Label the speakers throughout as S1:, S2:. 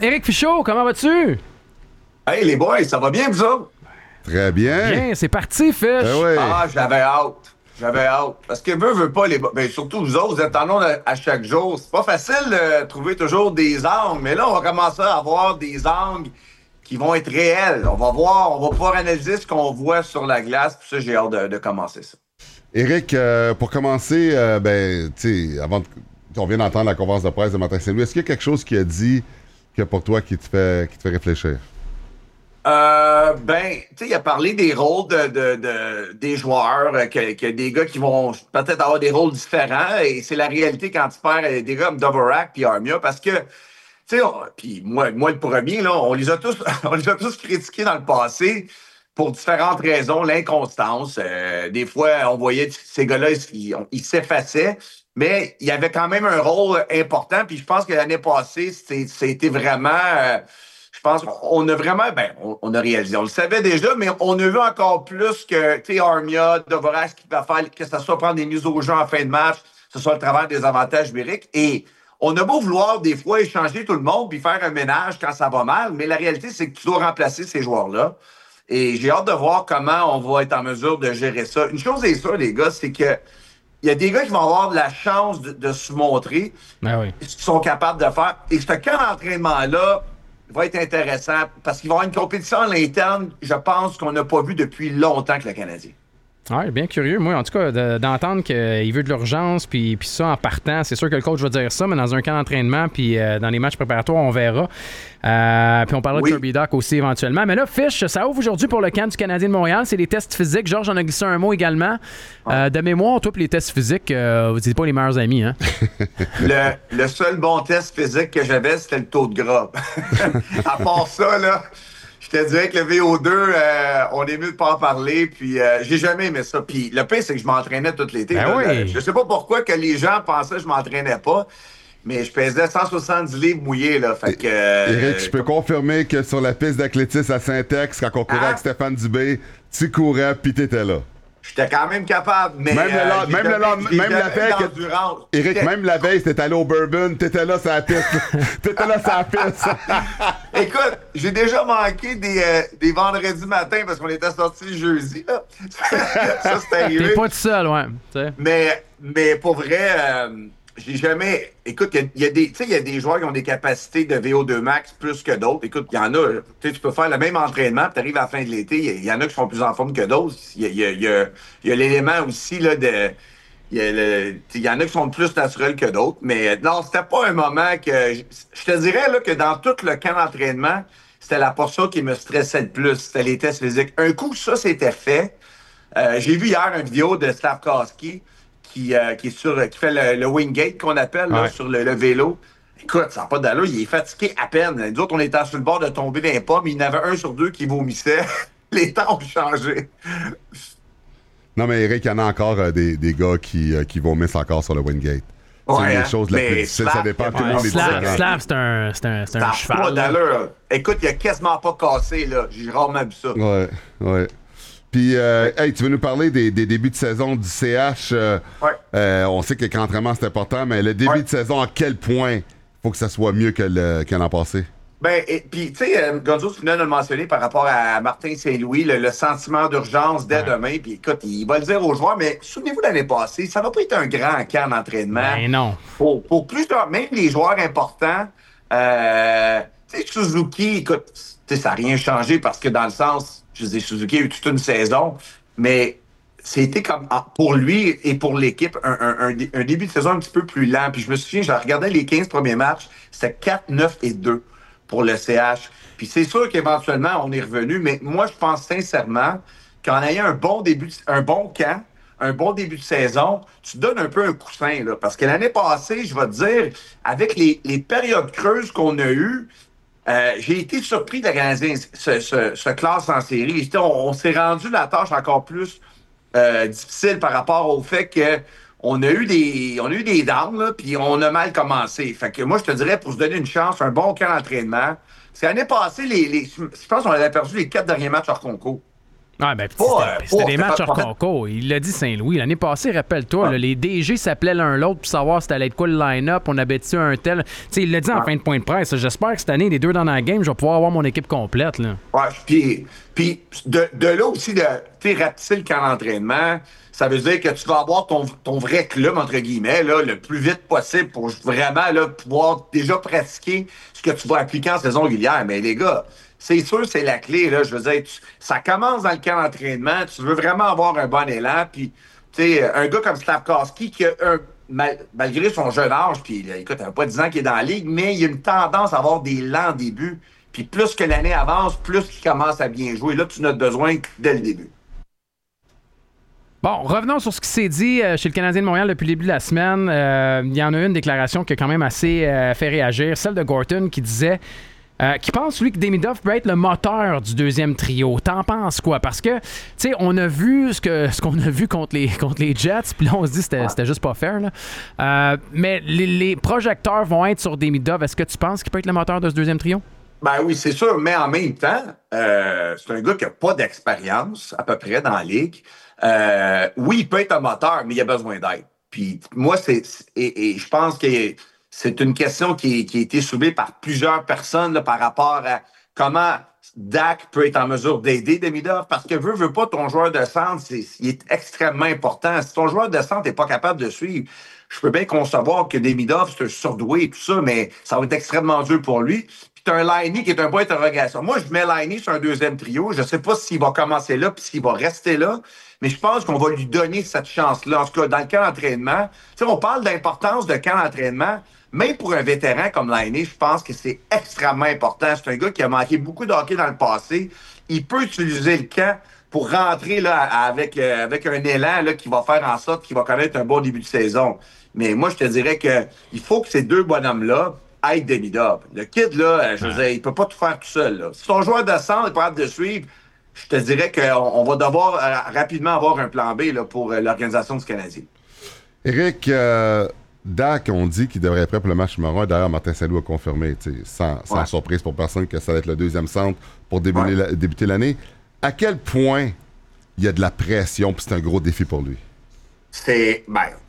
S1: Éric Fichaud, comment vas-tu?
S2: Hey les boys, ça va bien vous autres?
S3: Très bien.
S1: Bien, c'est parti, Fish.
S3: Ouais.
S2: Ah, j'avais hâte. J'avais hâte. Parce que veut pas les boys. Ben, surtout vous autres, vous êtes en ondes à chaque jour. C'est pas facile de trouver toujours des angles. Mais là, on va commencer à avoir des angles qui vont être réels. On va voir, on va pouvoir analyser ce qu'on voit sur la glace. Puis ça, j'ai hâte de commencer ça.
S3: Éric, pour commencer, tu sais, on vient d'entendre la conférence de presse de Martin Saint-Louis. Est-ce qu'il y a quelque chose qu'il a dit que pour toi qui te fait réfléchir?
S2: Tu sais, il a parlé des rôles des joueurs, que des gars qui vont peut-être avoir des rôles différents, et c'est la réalité quand tu perds des gars comme Dvorak puis Armia, parce que, tu sais, puis moi le premier, là, on les a tous, on les a tous critiqués dans le passé pour différentes raisons, l'inconstance. Des fois, on voyait que ces gars-là, ils s'effaçaient, mais il y avait quand même un rôle important, puis je pense que l'année passée, c'était vraiment... je pense qu'on a vraiment, on a réalisé. On le savait déjà, mais on a vu encore plus que, tu sais, Armia, Dvorak, qui va faire, que ce soit prendre des mises au jeu en fin de match, que ce soit le travail des avantages numériques. Et on a beau vouloir, des fois, échanger tout le monde puis faire un ménage quand ça va mal, mais la réalité, c'est que tu dois remplacer ces joueurs-là. Et j'ai hâte de voir comment on va être en mesure de gérer ça. Une chose est sûre, les gars, c'est que il y a des gars qui vont avoir de la chance de se montrer ce qu'ils sont capables de faire. Et ce camp d'entraînement-là va être intéressant parce qu'il va y avoir une compétition à l'interne, je pense, qu'on n'a pas vu depuis longtemps que le Canadien.
S1: Ouais, bien curieux, moi, en tout cas, d'entendre qu'il veut de l'urgence, puis ça en partant. C'est sûr que le coach va dire ça, mais dans un camp d'entraînement, puis dans les matchs préparatoires, on verra. Puis on parlera de Kirby Dach aussi éventuellement. Mais là, Fish, ça ouvre aujourd'hui pour le camp du Canadien de Montréal. C'est les tests physiques. Georges en a glissé un mot également. De mémoire, toi, puis les tests physiques, vous n'êtes pas les meilleurs amis, hein?
S2: Le seul bon test physique que j'avais, c'était le taux de gras. À part ça, là... Je te dirais que le VO2, on est mieux de pas en parler, puis j'ai jamais aimé ça. Puis le pire, c'est que je m'entraînais tout l'été. Je sais pas pourquoi que les gens pensaient que je m'entraînais pas, mais je pesais 170 livres mouillés, là. Fait que...
S3: Éric, je peux confirmer que sur la piste d'athlétisme à Saint-Ex, quand on courait avec Stéphane Dubé, tu courais, puis t'étais là.
S2: J'étais quand même capable, mais...
S3: Même la veille... Éric, même la veille, t'étais allé au Bourbon, t'étais là sur la piste. T'étais là sur la piste.
S2: Écoute, j'ai déjà manqué des vendredis matins parce qu'on était sortis jeudi, là. Ça, c'est arrivé.
S1: T'es pas tout seul, ouais. T'sais.
S2: Mais pour vrai... j'ai jamais... Écoute, il y a des joueurs qui ont des capacités de VO2 max plus que d'autres. Écoute, il y en a... Tu peux faire le même entraînement, puis tu arrives à la fin de l'été, il y en a qui sont plus en forme que d'autres. Il y a l'élément aussi là, de... Il y en a qui sont plus naturels que d'autres. Mais non, c'était pas un moment que... Je te dirais là, que dans tout le camp d'entraînement, c'était la portion qui me stressait le plus. C'était les tests physiques. Un coup, ça, c'était fait. J'ai vu hier une vidéo de Slavkovski qui fait le wingate qu'on appelle là, sur le vélo. Écoute, ça n'a pas d'allure, il est fatigué à peine. Nous autres, on était sur le bord de tomber dans les pommes, mais il y en avait un sur deux qui vomissait. Les temps ont changé.
S3: Non, mais Éric, il y en a encore des gars qui vomissent encore sur le wingate. C'est une des choses la plus difficile, ça dépend, tout le monde est différent.
S1: Slav, c'est un cheval.
S2: Pas d'allure. Écoute, il a quasiment pas cassé, là. J'ai rarement vu ça.
S3: Ouais. Puis, hey, tu veux nous parler des débuts de saison du CH? On sait que l'entraînement, c'est important, mais le début de saison, à quel point il faut que ça soit mieux que l'an passé?
S2: Puis, tu sais, Gonzo, tu venais de le mentionner par rapport à Martin Saint-Louis, le sentiment d'urgence dès demain. Puis, écoute, il va le dire aux joueurs, mais souvenez-vous l'année passée, ça n'a pas été un grand camp d'entraînement.
S1: Ben non.
S2: Pour plusieurs, même les joueurs importants, tu sais, Suzuki, écoute, ça n'a rien changé parce que dans le sens, je dis Suzuki a eu toute une saison, mais c'était comme, pour lui et pour l'équipe, un début de saison un petit peu plus lent. Puis je me souviens, je regardais les 15 premiers matchs, c'était 4, 9 et 2 pour le CH. Puis c'est sûr qu'éventuellement, on est revenu, mais moi, je pense sincèrement qu'en ayant un bon camp, un bon début de saison, tu donnes un peu un coussin, là. Parce que l'année passée, je vais te dire, avec les périodes creuses qu'on a eues, j'ai été surpris de la Canadien se classe en série. On s'est rendu la tâche encore plus difficile par rapport au fait que on a eu des downs, là, puis on a mal commencé. Fait que moi, je te dirais, pour se donner une chance, un bon camp d'entraînement. Parce que l'année passée, je pense qu'on avait perdu les 4 derniers matchs hors concours.
S1: Ah, ben, c'était des matchs hors concours. Il l'a dit Saint-Louis. L'année passée, rappelle-toi, là, les DG s'appelaient l'un l'autre pour savoir c'était allait être quoi le line-up. On avait dit un tel. T'sais, il l'a dit en fin de point de presse. J'espère que cette année, les deux dans la game, je vais pouvoir avoir mon équipe complète. Là.
S2: Ouais, puis de là aussi, de rapetisser le camp d'entraînement, ça veut dire que tu vas avoir ton vrai club, entre guillemets, là, le plus vite possible pour vraiment là, pouvoir déjà pratiquer ce que tu vas appliquer en saison régulière. Mais les gars, c'est sûr, c'est la clé. Là, je veux dire, ça commence dans le camp d'entraînement. Tu veux vraiment avoir un bon élan. Puis, tu sais, un gars comme Slafkovsky qui a malgré son jeune âge, puis écoute, il n'a pas 10 ans qu'il est dans la ligue, mais il a une tendance à avoir des lents débuts. Puis plus que l'année avance, plus qu'il commence à bien jouer. Là, tu en as besoin dès le début.
S1: Bon, revenons sur ce qui s'est dit chez le Canadien de Montréal depuis le début de la semaine. Il y en a une déclaration qui a quand même assez fait réagir, celle de Gorton qui disait qui pense, lui, que Demidov peut être le moteur du deuxième trio. T'en penses quoi? Parce que, tu sais, on a vu ce qu'on a vu contre les Jets, puis là, on se dit que c'était juste pas fair. Là. Mais les projecteurs vont être sur Demidov. Est-ce que tu penses qu'il peut être le moteur de ce deuxième trio?
S2: Ben oui, c'est sûr, mais en même temps, c'est un gars qui n'a pas d'expérience, à peu près, dans la ligue. Oui, il peut être un moteur, mais il a besoin d'aide. Puis moi, et je pense que c'est une question qui a été soulevée par plusieurs personnes là, par rapport à comment Dak peut être en mesure d'aider Demidov, parce que veut pas ton joueur de centre, il est extrêmement important. Si ton joueur de centre n'est pas capable de suivre, je peux bien concevoir que Demidov, c'est un surdoué et tout ça, mais ça va être extrêmement dur pour lui. Puis t'as un Laine qui est un point d'interrogation. Moi, je mets Laine sur un deuxième trio. Je sais pas s'il va commencer là puis s'il va rester là, mais je pense qu'on va lui donner cette chance-là. En tout cas, dans le camp d'entraînement, tu sais, on parle d'importance de camp d'entraînement. Même pour un vétéran comme Laine, je pense que c'est extrêmement important. C'est un gars qui a manqué beaucoup de hockey dans le passé. Il peut utiliser le camp pour rentrer là, avec un élan là, qui va faire en sorte qu'il va connaître un bon début de saison. Mais moi, je te dirais qu'il faut que ces deux bonhommes-là aident Demidov. Le kid, là, je veux dire, il peut pas tout faire tout seul. Là. Si son joueur de centre est pas capable de suivre, je te dirais qu'on va devoir rapidement avoir un plan B là, pour l'organisation du Canadien.
S3: Éric, Dak, on dit qu'il devrait être prêt pour le match numéro 1. D'ailleurs, Martin Saint-Louis a confirmé, sans surprise pour personne, que ça va être le deuxième centre pour débuter l'année. À quel point il y a de la pression puis c'est un gros défi pour lui? C'est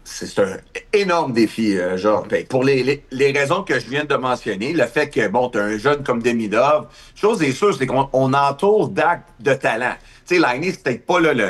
S2: un énorme défi, Georges. Pour les raisons que je viens de mentionner, le fait que, bon, tu as un jeune comme Demidov, chose est sûre, c'est qu'on entoure Dak de talent. Tu sais, Laine, c'est peut-être pas là,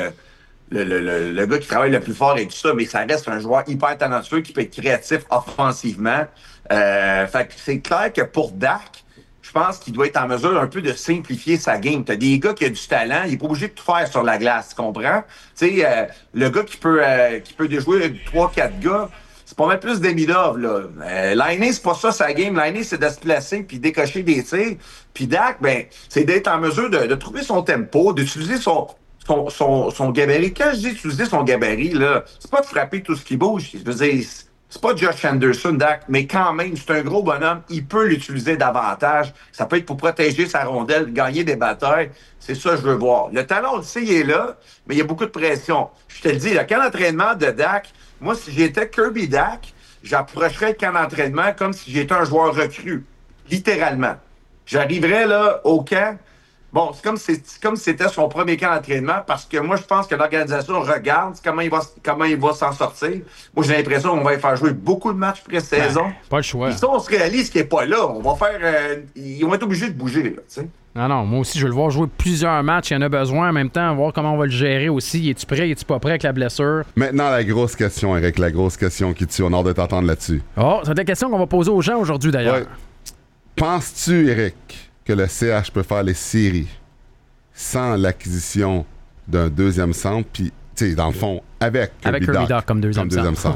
S2: le gars qui travaille le plus fort et tout ça, mais ça reste un joueur hyper talentueux qui peut être créatif offensivement. Fait que c'est clair que pour Dak, je pense qu'il doit être en mesure un peu de simplifier sa game. T'as des gars qui ont du talent, il n'est pas obligé de tout faire sur la glace, tu comprends? Tu sais, le gars qui peut déjouer 3-4 gars, c'est pas mal plus Demidov, là. Laine, c'est pas ça sa game. Laine, c'est de se placer puis décocher des tirs. Puis Dak, ben, c'est d'être en mesure de trouver son tempo, d'utiliser son gabarit. Quand je dis utiliser son gabarit, là, c'est pas de frapper tout ce qui bouge. Je veux dire, c'est pas Josh Anderson, Dak, mais quand même, c'est un gros bonhomme. Il peut l'utiliser davantage. Ça peut être pour protéger sa rondelle, gagner des batailles. C'est ça que je veux voir. Le talent, on le sait, il est là, mais il y a beaucoup de pression. Je te le dis, le camp d'entraînement de Dak, moi, si j'étais Kirby Dak, j'approcherais le camp d'entraînement comme si j'étais un joueur recru. Littéralement. J'arriverais là au camp. Bon, c'est comme si c'était son premier camp d'entraînement parce que moi, je pense que l'organisation regarde comment il va s'en sortir. Moi, j'ai l'impression qu'on va lui faire jouer beaucoup de matchs pré-saison.
S1: Pas le choix.
S2: Puis ça, on se réalise qu'il n'est pas là. On va faire... ils vont être obligés de bouger, là, tu sais.
S1: Non, moi aussi, je veux le voir jouer plusieurs matchs. Il y en a besoin. En même temps, voir comment on va le gérer aussi. Es-tu prêt, es-tu pas prêt avec la blessure?
S3: Maintenant, la grosse question, Eric, la grosse question qui tue. On a hâte de t'entendre là-dessus.
S1: Oh, c'est la question qu'on va poser aux gens aujourd'hui, d'ailleurs.
S3: Ouais. Penses-tu, Eric, que le CH peut faire les séries sans l'acquisition d'un deuxième centre, puis, tu sais, dans le fond, avec Kirby Dach comme deuxième centre?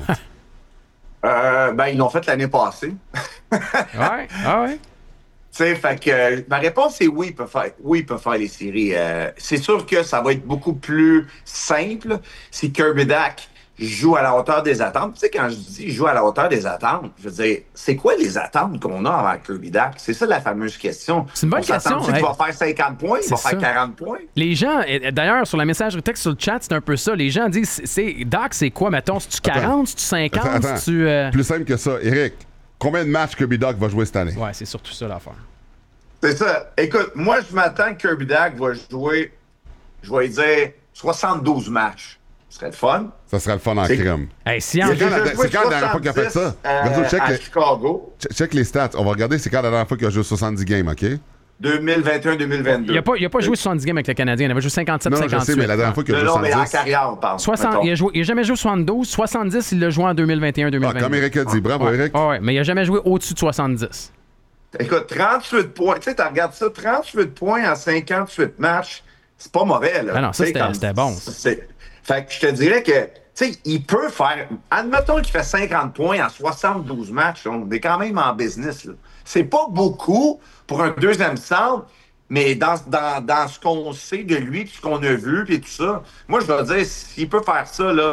S2: Ils l'ont fait l'année passée.
S1: Ouais.
S2: Tu sais, fait que ma réponse est oui, il peut faire les séries. C'est sûr que ça va être beaucoup plus simple si Kirby Dach joue à la hauteur des attentes. Tu sais, quand je dis joue à la hauteur des attentes, je veux dire, c'est quoi les attentes qu'on a avec Kirby Dach? C'est ça la fameuse question.
S1: C'est une bonne question.
S2: Il va faire 50 points, il va faire 40 points.
S1: Les gens, d'ailleurs, sur la messagerie texte sur le chat, c'est un peu ça. Les gens disent, Dach, c'est quoi, mettons? C'est-tu 40? C'est-tu 50?
S3: Attends. Plus simple que ça. Eric, combien de matchs Kirby Dach va jouer cette année?
S1: Ouais, c'est surtout ça l'affaire.
S2: C'est ça. Écoute, moi, je m'attends que Kirby Dach va jouer je vais lui dire 72 matchs. Ce serait le fun.
S3: Ça serait le fun en crème.
S1: Hey,
S3: c'est quand la dernière fois qu'il a fait ça?
S2: Chicago.
S3: Check les stats. On va regarder c'est quand la dernière fois qu'il a joué 70 games, OK?
S2: 2021-2022.
S1: Il n'a pas joué 70 games avec le Canadien. Il avait joué 57-58.
S3: Non, je sais, mais la dernière fois qu'il a joué 70...
S2: Non, mais en carrière, on parle.
S1: Il n'a jamais joué 72. 70, il l'a joué en 2021-2022.
S3: Ah, comme Eric a dit. Bravo, Eric.
S1: Oui, mais il n'a jamais joué au-dessus de 70.
S2: Écoute, 38 points. Tu sais, tu regardes ça, 38 points en 58 matchs, c'est pas mauvais, là.
S1: Ah non, ça, c'était bon.
S2: Fait que je te dirais que, tu sais, il peut faire... Admettons qu'il fait 50 points en 72 matchs, on est quand même en business, là. C'est pas beaucoup pour un deuxième centre, mais dans ce qu'on sait de lui, puis ce qu'on a vu, puis tout ça, moi, je vais dire, s'il peut faire ça, là,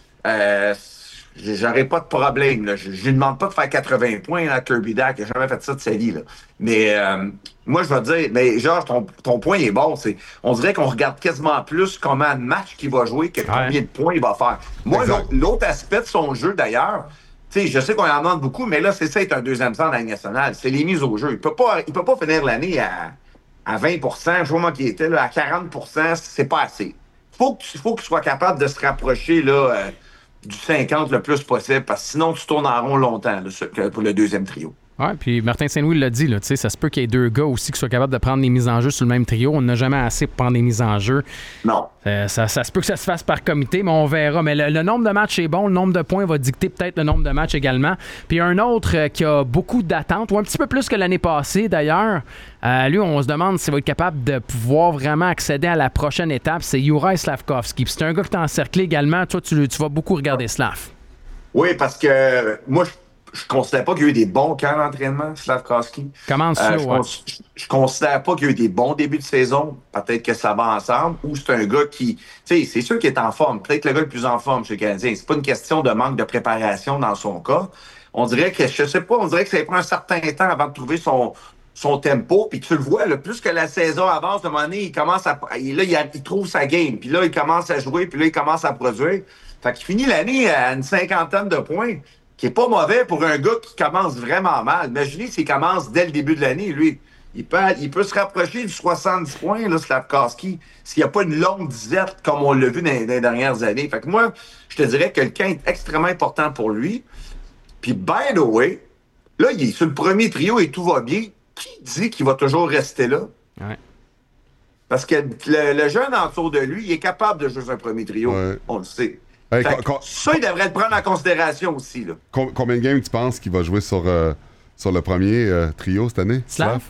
S2: j'aurais pas de problème. Là. Je lui demande pas de faire 80 points à Kirby Dach. Il n'a jamais fait ça de sa vie. Là. Mais moi, je vais dire, mais Georges, ton point est bon. On dirait qu'on regarde quasiment plus comment de match qu'il va jouer que combien de points il va faire. Moi, l'autre aspect de son jeu, d'ailleurs, tu sais, je sais qu'on en demande beaucoup, mais là, c'est ça être un deuxième centre dans la Ligue nationale. C'est les mises au jeu. Il peut pas finir l'année à 20 je vois moi qu'il était là, à 40 c'est pas assez. Faut qu'il soit capable de se rapprocher là, du 50 le plus possible, parce que sinon, tu tournes en rond longtemps là, pour le deuxième trio.
S1: Oui, puis Martin Saint-Louis l'a dit, là, ça se peut qu'il y ait deux gars aussi qui soient capables de prendre des mises en jeu sur le même trio. On n'a jamais assez pour prendre des mises en jeu.
S2: Non.
S1: Ça se peut que ça se fasse par comité, mais on verra. Mais le nombre de matchs est bon, le nombre de points va dicter peut-être le nombre de matchs également. Puis un autre qui a beaucoup d'attentes, ou un petit peu plus que l'année passée d'ailleurs, lui, on se demande s'il va être capable de pouvoir vraiment accéder à la prochaine étape, c'est Juraj Slafkovský. Puis c'est un gars qui t'a encerclé également. Toi, tu vas beaucoup regarder Slav.
S2: Oui, parce que moi, je considère pas qu'il y a eu des bons camps d'entraînement, Slafkovský.
S1: Comment ça,
S2: je considère pas qu'il y a eu des bons débuts de saison. Peut-être que ça va ensemble. Ou c'est un gars qui... Tu sais, c'est sûr qu'il est en forme. Peut-être le gars le plus en forme chez le Canadien. C'est pas une question de manque de préparation dans son cas. On dirait que, je sais pas, on dirait que ça prend un certain temps avant de trouver son tempo. Puis tu le vois, là, plus que la saison avance, de un moment donné, il commence à... il trouve sa game. Puis là, il commence à jouer. Puis là, il commence à produire. Fait qu'il finit l'année à une 50aine de points, qui est pas mauvais pour un gars qui commence vraiment mal. Imaginez s'il commence dès le début de l'année, lui. Il peut se rapprocher du 70 points, là, Slafkovský, s'il n'y a pas une longue disette comme on l'a vu dans les dernières années. Fait que moi, je te dirais que le camp est extrêmement important pour lui. Puis, by the way, là, il est sur le premier trio et tout va bien. Qui dit qu'il va toujours rester là?
S1: Ouais.
S2: Parce que le jeune autour de lui, il est capable de jouer sur un premier trio. Ouais. On le sait. Hey, ça, il devrait le prendre en considération aussi. Là.
S3: Combien de games tu penses qu'il va jouer sur le premier trio cette année?
S1: Slav?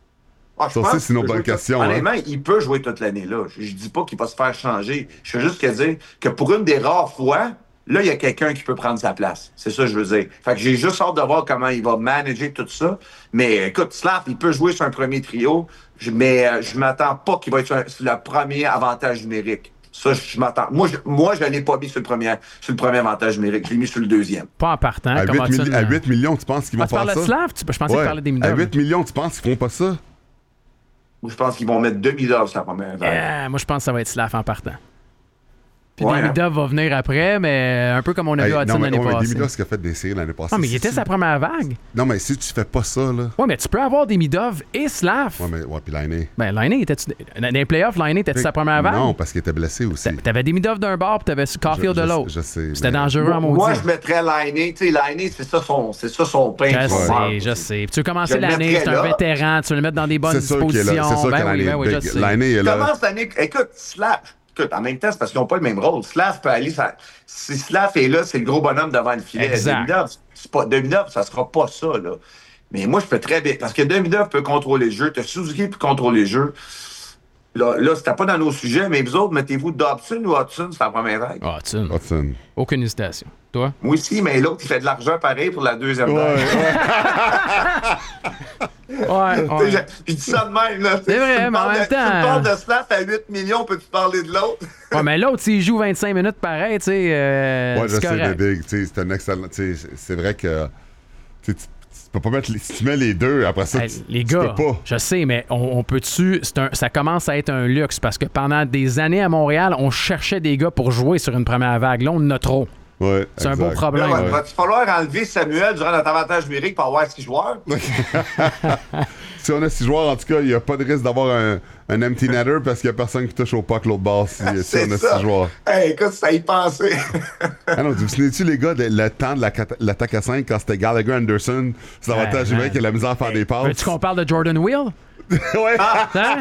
S2: Ah,
S3: ça aussi, c'est une bonne question.
S2: Honnêtement, il peut jouer toute l'année. Là. Je dis pas qu'il va se faire changer. Je veux juste dire que pour une des rares fois, là, il y a quelqu'un qui peut prendre sa place. C'est ça que je veux dire. Fait que j'ai juste hâte de voir comment il va manager tout ça. Mais écoute, Slav, il peut jouer sur un premier trio, mais je m'attends pas qu'il va être sur le premier avantage numérique. Ça, je m'attends. Moi, je ne l'ai pas mis sur le premier avantage numérique. Je l'ai mis sur le deuxième.
S1: Pas en partant.
S3: À 8 millions, tu penses qu'ils vont faire ça?
S1: Tu parles de Slav? Je pensais que tu parlais des Midov.
S3: À 8 millions, tu penses qu'ils feront pas ça?
S2: Moi, je pense qu'ils vont mettre 2 Midov sur la première vague.
S1: Moi, je pense que ça va être Slav en partant. Puis Demidov va venir après, mais un peu comme on a vu à Hudson l'année passée.
S3: Demidov, ce qu'il a fait des séries l'année passée.
S1: Non, mais il était sa première vague.
S3: Non, mais si tu fais pas ça, là.
S1: Ouais, mais tu peux avoir Demidov et Slav.
S3: Ouais, puis Laine.
S1: Ben, Laine, dans les playoffs, Laine, était-tu sa première vague?
S3: Non, parce qu'il était blessé aussi.
S1: T'avais Demidov d'un bord, puis t'avais Caulfield de l'autre.
S3: Je sais.
S1: C'était dangereux à maudit.
S2: Moi, je mettrais Laine. Tu sais, Laine, c'est ça son pain.
S1: Je sais. Puis tu veux commencer l'année, c'est un vétéran, tu veux le mettre dans des bonnes dispositions.
S3: C'est sûr que
S1: je sais.
S3: Laine est là.
S2: Commence l'année. Écoute, Slav. Écoute, en même temps, c'est parce qu'ils n'ont pas le même rôle. Slav peut aller... Si Slav est là, c'est le gros bonhomme devant le filet. Demidov, ça sera pas ça, là. Mais moi, je peux très bien... Parce que Demidov peut contrôler le jeu. Suzuki peut contrôler le jeu. Là, c'était pas dans nos sujets, mais vous autres, mettez-vous Dobson ou Hudson, c'est la première vague?
S1: Hudson. Aucune hésitation. Toi?
S2: Moi aussi, mais l'autre, il fait de l'argent pareil pour la deuxième vague.
S1: Ouais.
S2: Je dis ça de même, là.
S1: C'est vrai, mais en même temps...
S2: Tu parles de Slav à 8 millions, peux-tu parler de l'autre?
S1: Ouais, mais l'autre, s'il joue 25 minutes pareil, tu sais,
S3: je sais, mais Big, c'est un excellent... C'est vrai que... Tu peux pas mettre... Si tu mets les deux, après ça,
S1: les gars,
S3: tu peux pas.
S1: Je sais, mais on peut-tu... Ça commence à être un luxe, parce que pendant des années à Montréal, on cherchait des gars pour jouer sur une première vague. Là, on en a trop.
S3: Ouais,
S1: c'est un beau problème.
S2: Là, va-t-il falloir enlever Samuel durant notre avantage numérique pour avoir 6 joueurs?
S3: Si on a 6 joueurs, en tout cas, il n'y a pas de risque d'avoir un empty netter parce qu'il n'y a personne qui touche au puck l'autre bord si on a 6 joueurs.
S2: Hey, écoute, ça y pensait.
S3: Ah non, vous souvenez-tu, les gars, le temps de l'attaque à 5 quand c'était Gallagher Anderson, c'est l'avantage numérique qui a la misère à faire des passes?
S1: Veux-tu qu'on parle de Jordan Wheel?
S3: Ouais.
S1: Hein?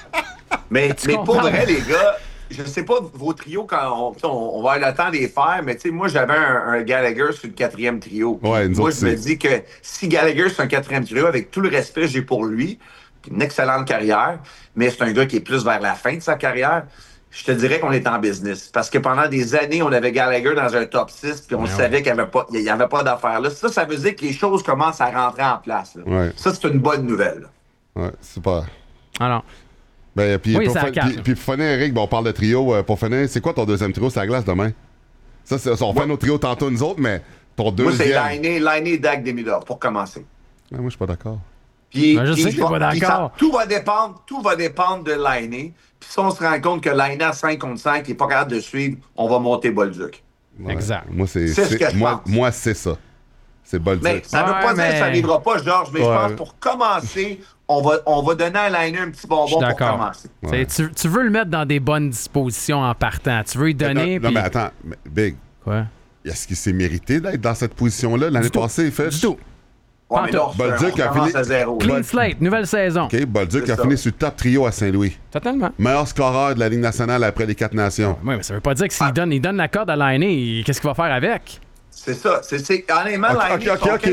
S2: Mais pour vrai, les gars, je sais pas vos trios quand on va avoir le temps de les faire, mais tu sais, moi, j'avais un Gallagher sur le 4e trio.
S3: Ouais,
S2: moi, je me dis que si Gallagher sur un 4e trio, avec tout le respect que j'ai pour lui, une excellente carrière, mais c'est un gars qui est plus vers la fin de sa carrière, je te dirais qu'on est en business. Parce que pendant des années, on avait Gallagher dans un top 6, puis on savait qu'il n'y avait pas d'affaires là. Ça veut dire que les choses commencent à rentrer en place.
S3: Ouais.
S2: Ça, c'est une bonne nouvelle.
S3: Ouais, super.
S1: Alors.
S3: Ben, puis
S1: Oui,
S3: pour finir, Eric, on parle de trio. Pour finir, c'est quoi ton deuxième trio sur la glace demain? Ça, on fait nos trios tantôt, nous autres, mais ton deuxième...
S2: Moi, c'est Lainé, Dak, Demidov, pour commencer.
S3: Ah, moi, je suis pas d'accord.
S2: Puis,
S1: je sais que t'es pas d'accord.
S2: Tout va dépendre de Lainé. Puis si on se rend compte que Lainé à 5 contre 5 n'est pas capable de suivre, on va monter Bolduc.
S3: Ouais.
S1: Exact.
S3: Moi,
S2: C'est ce que je pense.
S3: Moi, c'est ça. C'est Bolduc.
S2: Mais ça ne veut pas dire que ça n'arrivera pas, Georges, mais je pense que pour commencer, on va donner à Lainé un petit bonbon pour commencer.
S1: Ouais. Tu veux le mettre dans des bonnes dispositions en partant. Tu veux lui donner...
S3: Non, mais attends. Big.
S1: Quoi?
S3: Est-ce qu'il s'est mérité d'être dans cette position-là l'année passée, Fish?
S1: Du tout.
S2: Ouais, mais là,
S3: Bolduc a fini
S2: à zéro.
S1: Clean slate, nouvelle saison.
S3: OK, Bolduc a fini sur le top trio à Saint-Louis.
S1: Totalement.
S3: Meilleur scoreur de la Ligue nationale après les 4 nations.
S1: Oui, mais ça veut pas dire que s'il donne la corde à Lainé, qu'est-ce qu'il va faire avec?
S2: C'est ça. Honnêtement, Lainé,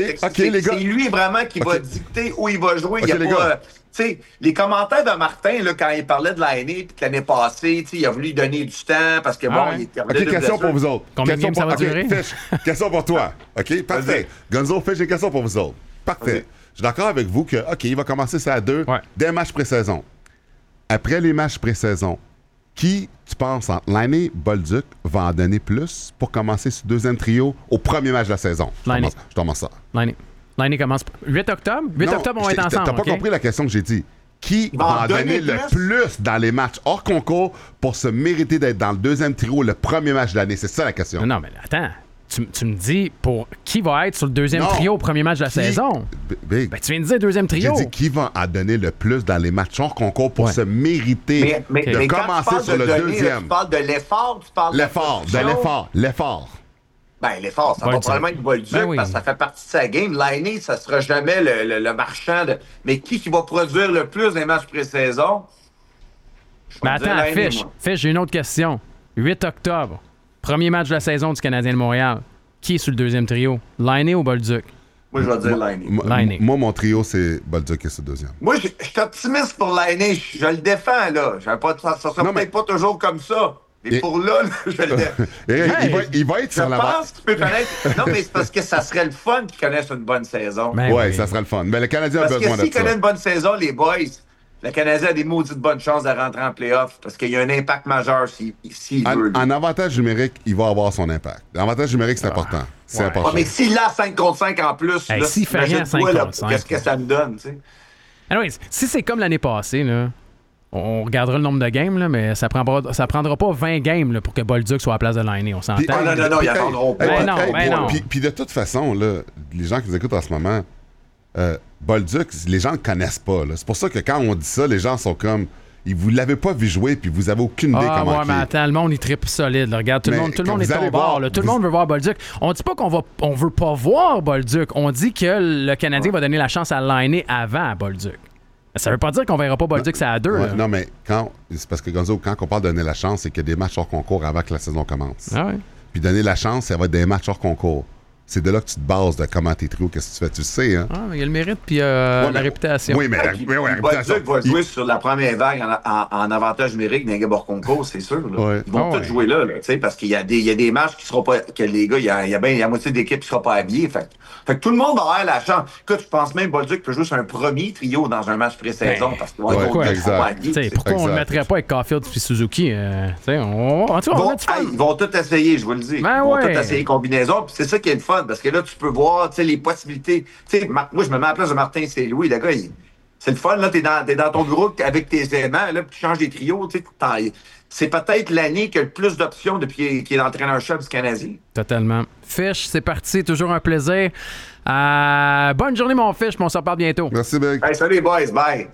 S3: les gars.
S2: c'est lui vraiment qui va dicter où il va jouer.
S3: Les gars.
S2: Tu sais, les commentaires de Martin, là, quand il parlait de Lainé, puis que l'année passée, il a voulu lui donner du temps parce que, il était
S3: OK, question pour vous autres.
S1: Combien de games ça va durer?
S3: Fish, question pour toi. OK, parfait. Gonzo, Fish, j'ai une question pour vous autres. Parfait. Je suis d'accord avec vous que, OK, il va commencer ça à 2 dès matchs pré-saison. Après les matchs pré-saison, qui, tu penses, entre Lainé et Bolduc, va en donner plus pour commencer ce deuxième trio au premier match de la saison?
S1: Lainé.
S3: Je commence ça.
S1: Lainé commence 8 octobre. 8 octobre, on va être ensemble.
S3: T'as pas compris la question que j'ai dit. Qui va en donner le plus dans les matchs hors concours pour se mériter d'être dans le deuxième trio le premier match de l'année? C'est ça la question.
S1: Non, mais attends. Tu me dis pour qui va être sur le deuxième trio au premier match de la saison?
S3: Big.
S1: Ben, tu viens de dire deuxième trio.
S3: J'ai dit qui va en donner le plus dans les matchs hors concours pour se mériter de commencer sur le deuxième.
S2: Tu parles de l'effort, tu parles
S3: l'effort.
S2: Ben, l'effort, ça va probablement être Bolduc parce que ça fait partie de sa game. Lainé, ça sera jamais le marchand de... Mais qui va produire le plus des matchs pré-saison?
S1: Ben attends, Fish, j'ai une autre question. 8 octobre, premier match de la saison du Canadien de Montréal. Qui est sur le deuxième trio? Lainé ou Bolduc?
S2: Moi, je vais dire Lainé.
S3: Moi, mon trio, c'est Bolduc qui est sur le deuxième.
S2: Moi, je suis optimiste pour Lainé. Je le défends, là. Ça sera peut-être pas toujours comme ça. Mais pour là, je le défends.
S3: Il va être sur la...
S2: Je pense qu'il peut connaître... Non, mais c'est parce que ça serait le fun qu'il connaisse une bonne saison.
S3: Oui, ça serait le fun. Mais le Canadien a besoin de ça.
S2: Parce que s'il connaît une bonne saison, les boys... Le Canadien a des maudites bonnes chances de rentrer en play-off parce qu'il y a un impact majeur s'il veut.
S3: En avantage numérique, il va avoir son impact. L'avantage numérique, c'est important. C'est important.
S2: Mais s'il a 5 contre 5 en plus,
S1: s'il fait rien à 5 contre 5,
S2: qu'est-ce que ça me donne? Tu sais?
S1: Anyways, si c'est comme l'année passée, là, on regardera le nombre de games, là, mais ça prendra pas 20 games là, pour que Bolduc soit à la place de Lainé. On s'entend.
S2: Non, ils attendront pas.
S1: Non.
S3: Puis de toute façon, là, les gens qui nous écoutent en ce moment... Bolduc, les gens ne le connaissent pas. Là. C'est pour ça que quand on dit ça, les gens sont comme... Vous ne l'avez pas vu jouer, puis vous avez aucune idée comment il est.
S1: Mais attends, le monde, il tripe solide. Là. Regarde, tout le monde est au bord. Tout le monde veut voir Bolduc. On dit pas on veut pas voir Bolduc. On dit que le Canadien va donner la chance à Lainé avant Bolduc. Ça veut pas dire qu'on verra pas Bolduc, c'est à 2.
S3: Non, mais c'est parce que, Gonzo, quand on parle de donner la chance, c'est qu'il y a des matchs hors concours avant que la saison commence.
S1: Ah ouais.
S3: Puis donner la chance, ça va être des matchs hors concours. C'est de là que tu te bases de comment t'es trio, qu'est-ce que tu fais, tu le sais, hein?
S1: Il y a le mérite puis la réputation.
S3: Oui, mais la réputation.
S2: Bolduc va jouer sur la première vague en avantage numérique d'un hors concours, c'est sûr. Là. Ils vont tous jouer là, parce qu'il y a des matchs qui seront pas... que les gars, il y a la moitié d'équipe qui ne sera pas habillée. Fait que tout le monde va avoir la chance. Écoute, je pense même que Bolduc peut jouer sur un premier trio dans un match pré-saison parce qu'ils vont être pas habillés.
S1: Pourquoi on ne le mettrait pas avec Caulfield et Suzuki? Ils
S2: vont tout essayer, je vous le dis. Ils vont tout essayer combinaison. Puis c'est ça qui est le fun parce que là, tu peux voir les possibilités. Moi, je me mets à la place de Martin Saint-Louis. Le gars, c'est le fun, là, t'es dans ton bureau avec tes aimants, là, puis tu changes des trios, tu sais, c'est peut-être l'année qui a le plus d'options depuis qu'il est l'entraîneur-chef du Canadien.
S1: Totalement. Fish, c'est parti, toujours un plaisir. Bonne journée, mon Fish, on se reparle bientôt.
S3: Merci, Big.
S2: Hey, salut, boys, bye.